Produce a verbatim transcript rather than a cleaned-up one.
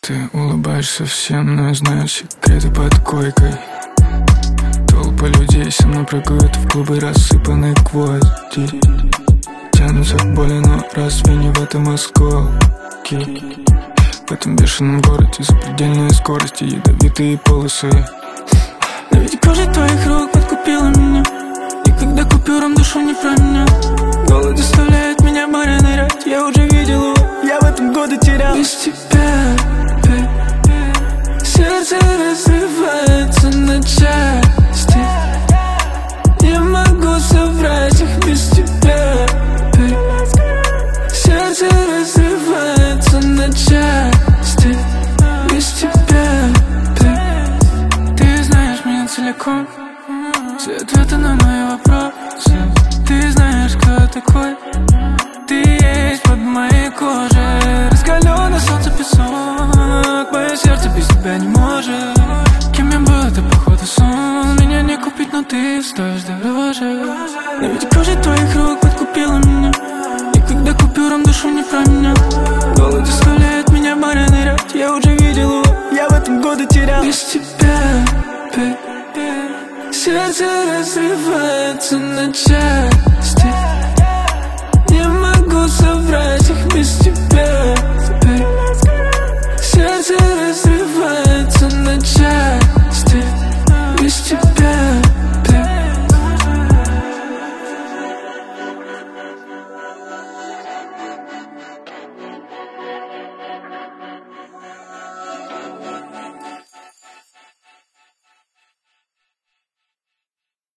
Ты улыбаешься всем, но я знаю секреты под койкой. Толпа людей со мной прыгают в клубы, рассыпаны гвозди. Тянутся к боли, но разве не в этом осколки? В этом бешеном городе запредельные скорости, ядовитые полосы. Но ведь кожа твоих рук подкупила меня, и когда купюрам душу не променял. Голод заставляет меня море нырять. Я уже видел его, я в этом годы терял. Без тебя, babe, сердце разрывается на части. Не могу соврать их без тебя, babe. Сердце разрывается на части. Без тебя, babe. Ты знаешь меня целиком, все ответы на мои вопросы. Ты знаешь, кто я такой. Ты есть под моей кожей. Раскаленный солнце песок. Мое сердце без тебя не может. Кем я был, это походу сон. Меня не купить, но ты стоишь дороже. Но ведь кожа твоих рук подкупила меня, и когда купюрам душу не променял. Голод заставляет меня море нырять. Я уже видел его, я в этом годы терял. Без тебя, babe, сердце разрывается на части.